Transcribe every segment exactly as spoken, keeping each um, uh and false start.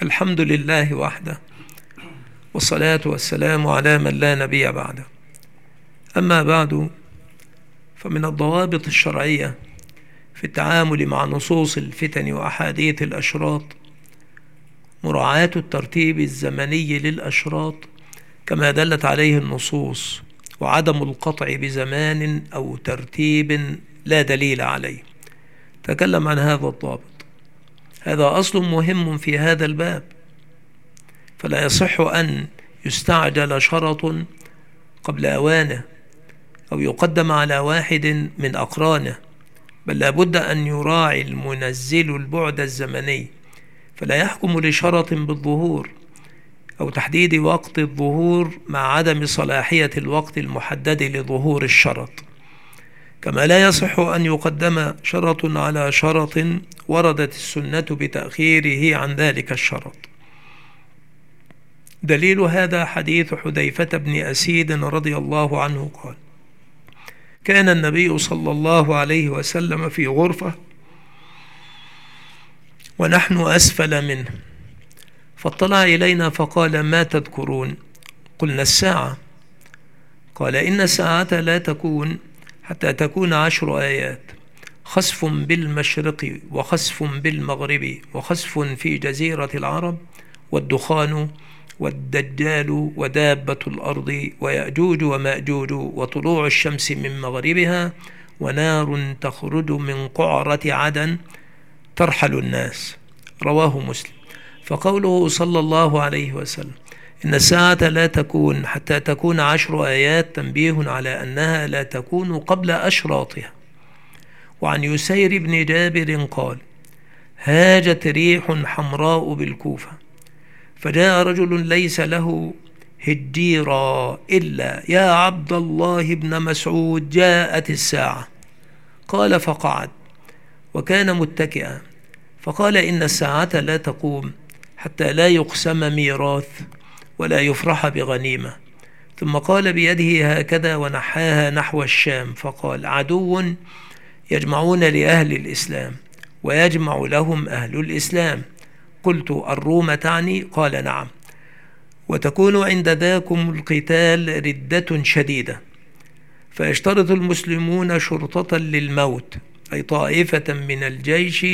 الحمد لله وحده، والصلاة والسلام على من لا نبي بعده. أما بعد، فمن الضوابط الشرعية في التعامل مع نصوص الفتن وأحاديث الأشراط مراعاة الترتيب الزمني للأشراط كما دلت عليه النصوص، وعدم القطع بزمان أو ترتيب لا دليل عليه. تكلم عن هذا الضابط. هذا أصل مهم في هذا الباب، فلا يصح أن يستعجل شرط قبل أوانه أو يقدم على واحد من أقرانه، بل لابد أن يراعي المنزل البعد الزمني، فلا يحكم لشرط بالظهور أو تحديد وقت الظهور مع عدم صلاحية الوقت المحدد لظهور الشرط. كما لا يصح أن يقدم شرط على شرط وردت السنة بتأخيره عن ذلك الشرط. دليل هذا حديث حذيفة بن أسيد رضي الله عنه قال: كان النبي صلى الله عليه وسلم في غرفة ونحن أسفل منه، فاطلع إلينا فقال: ما تذكرون؟ قلنا: الساعة. قال: إن الساعة لا تكون حتى تكون عشر آيات: خسف بالمشرق وخسف بالمغرب وخسف في جزيرة العرب والدخان والدجال ودابة الأرض ويأجوج ومأجوج وطلوع الشمس من مغربها ونار تخرج من قعرة عدن ترحل الناس. رواه مسلم. فقوله صلى الله عليه وسلم إن الساعة لا تكون حتى تكون عشر آيات تنبيه على أنها لا تكون قبل أشراطها. وعن يسير بن جابر قال: هاجت ريح حمراء بالكوفة، فجاء رجل ليس له هجيرا إلا: يا عبد الله بن مسعود، جاءت الساعة. قال: فقعد وكان متكئا، فقال: إن الساعة لا تقوم حتى لا يقسم ميراث ولا يفرح بغنيمة. ثم قال بيده هكذا ونحاها نحو الشام، فقال: عدو يجمعون لأهل الإسلام ويجمع لهم أهل الإسلام. قلت: الروم تعني؟ قال: نعم. وتكون عند ذاكم القتال ردة شديدة، فيشترط المسلمون شرطة للموت، أي طائفة من الجيش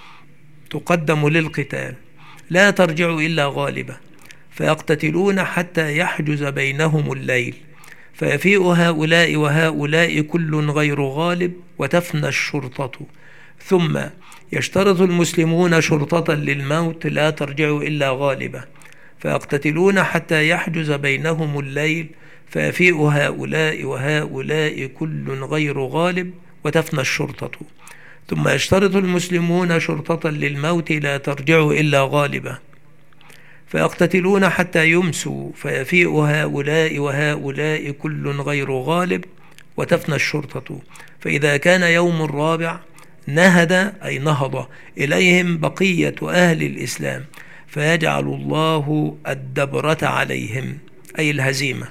تقدم للقتال لا ترجع إلا غالبة، فيقتتلون حتى يحجز بينهم الليل، فيفيء هؤلاء وهؤلاء كل غير غالب وتفنى الشرطة. ثم يشترط المسلمون شرطة للموت لا ترجع إلا غالبة، فيقتتلون حتى يحجز بينهم الليل، فيفيء هؤلاء وهؤلاء كل غير غالب وتفنى الشرطة. ثم يشترط المسلمون شرطة للموت لا ترجع إلا غالبة، فيقتتلون حتى يمسوا، فيفيء هؤلاء وهؤلاء كل غير غالب وتفنى الشرطة. فإذا كان يوم الرابع نهد، أي نهض إليهم بقية أهل الإسلام، فيجعل الله الدبرة عليهم، أي الهزيمة،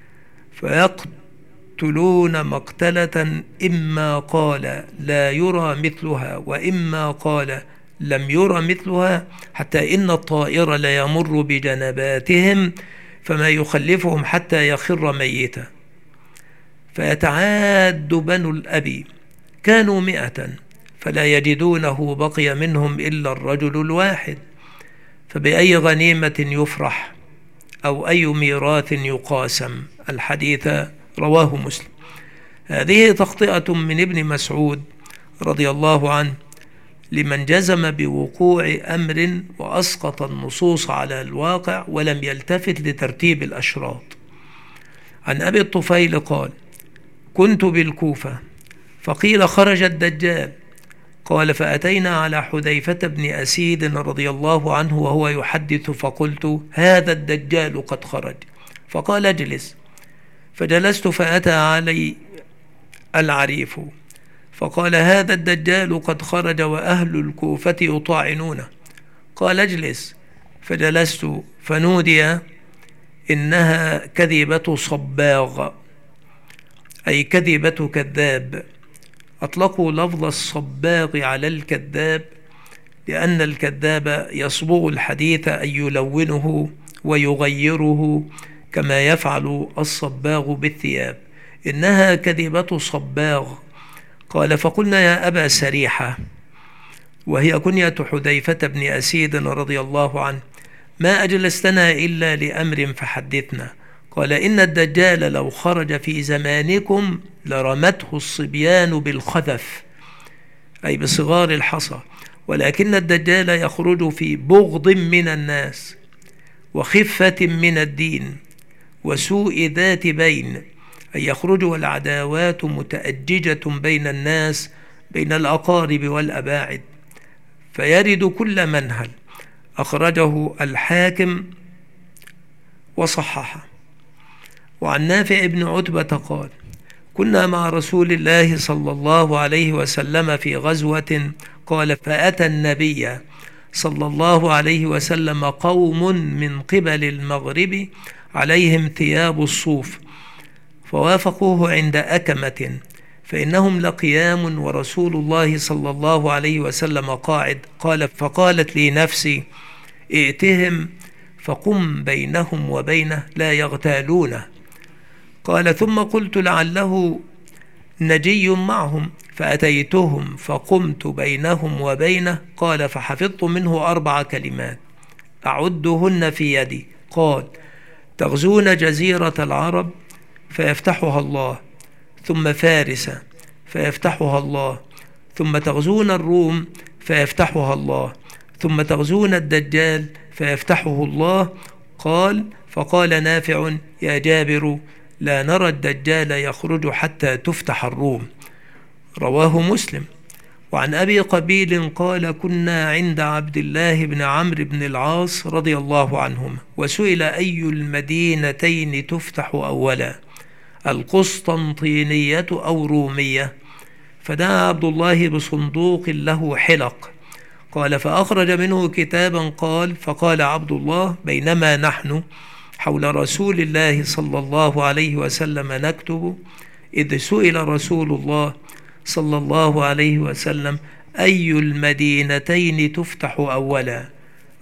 فيقتلون مقتلة إما قال لا يرى مثلها وإما قال لم يرى مثلها، حتى إن الطائر لا يمر بجنباتهم فما يخلفهم حتى يخر ميتا. فيتعاد بنو الأبي، كانوا مئة، فلا يجدونه بقي منهم إلا الرجل الواحد، فبأي غنيمة يفرح أو أي ميراث يقاسم. الحديث رواه مسلم. هذه تخطئة من ابن مسعود رضي الله عنه لمن جزم بوقوع أمر وأسقط النصوص على الواقع ولم يلتفت لترتيب الأشراط. عن أبي الطفيل قال: كنت بالكوفة فقيل خرج الدجال، قال: فأتينا على حذيفة بن أسيد رضي الله عنه وهو يحدث، فقلت: هذا الدجال قد خرج. فقال: اجلس. فجلست، فأتى علي العريف فقال: هذا الدجال قد خرج وأهل الكوفة يطاعنونه. قال: اجلس. فجلست، فنودي: إنها كذبة صباغ، أي كذبة كذاب. أطلقوا لفظ الصباغ على الكذاب لأن الكذاب يصبغ الحديث أن يلونه ويغيره كما يفعل الصباغ بالثياب. إنها كذبة صباغ. قال: فقلنا يا أبا سريحة، وهي كنية حذيفة بن أسيد رضي الله عنه: ما أجلستنا إلا لأمر فحدثنا. قال: إن الدجال لو خرج في زمانكم لرمته الصبيان بالخذف، أي بصغار الحصى، ولكن الدجال يخرج في بغض من الناس وخفة من الدين وسوء ذات بين، أي يخرج والعداوات متأججة بين الناس، بين الأقارب والأباعد، فيرد كل منهل. أخرجه الحاكم وصححه. وعن نافع بن عتبة قال: كنا مع رسول الله صلى الله عليه وسلم في غزوة. قال: فأتى النبي صلى الله عليه وسلم قوم من قبل المغرب عليهم ثياب الصوف، فوافقوه عند أكمة، فإنهم لقيام ورسول الله صلى الله عليه وسلم قاعد. قال: فقالت لي نفسي: ائتهم فقم بينهم وبينه لا يغتالونه. قال: ثم قلت لعله نجي معهم، فأتيتهم فقمت بينهم وبينه. قال: فحفظت منه أربع كلمات أعدهن في يدي. قال: تغزون جزيرة العرب فيفتحها الله، ثم فارس فيفتحها الله، ثم تغزون الروم فيفتحها الله، ثم تغزون الدجال فيفتحه الله. قال: فقال نافع: يا جابر، لا نرى الدجال يخرج حتى تفتح الروم. رواه مسلم. وعن أبي قبيل قال: كنا عند عبد الله بن عمرو بن العاص رضي الله عنهما، وسئل أي المدينتين تفتح أولا، القسطنطينية أو رومية؟ فدعا عبد الله بصندوق له حلق. قال: فأخرج منه كتابا. قال: فقال عبد الله: بينما نحن حول رسول الله صلى الله عليه وسلم نكتب، إذ سئل رسول الله صلى الله عليه وسلم: أي المدينتين تفتح أولا،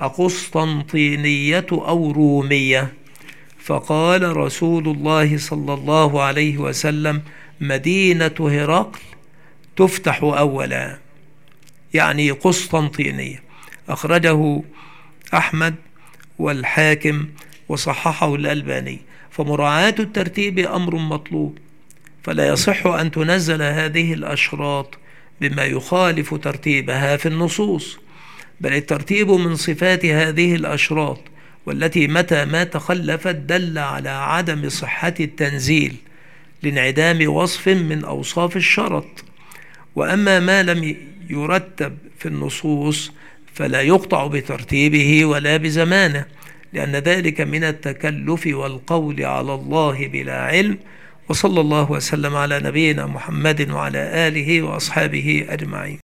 أقسطنطينية أو رومية؟ فقال رسول الله صلى الله عليه وسلم: مدينة هرقل تفتح أولا، يعني قسطنطينية. أخرجه أحمد والحاكم وصححه الألباني. فمراعاة الترتيب أمر مطلوب، فلا يصح أن تنزل هذه الأشراط بما يخالف ترتيبها في النصوص، بل الترتيب من صفات هذه الأشراط، والتي متى ما تخلفت دل على عدم صحة التنزيل لانعدام وصف من أوصاف الشرط. وأما ما لم يرتب في النصوص فلا يقطع بترتيبه ولا بزمانه، لأن ذلك من التكلف والقول على الله بلا علم. وصلى الله وسلم على نبينا محمد وعلى آله وأصحابه أجمعين.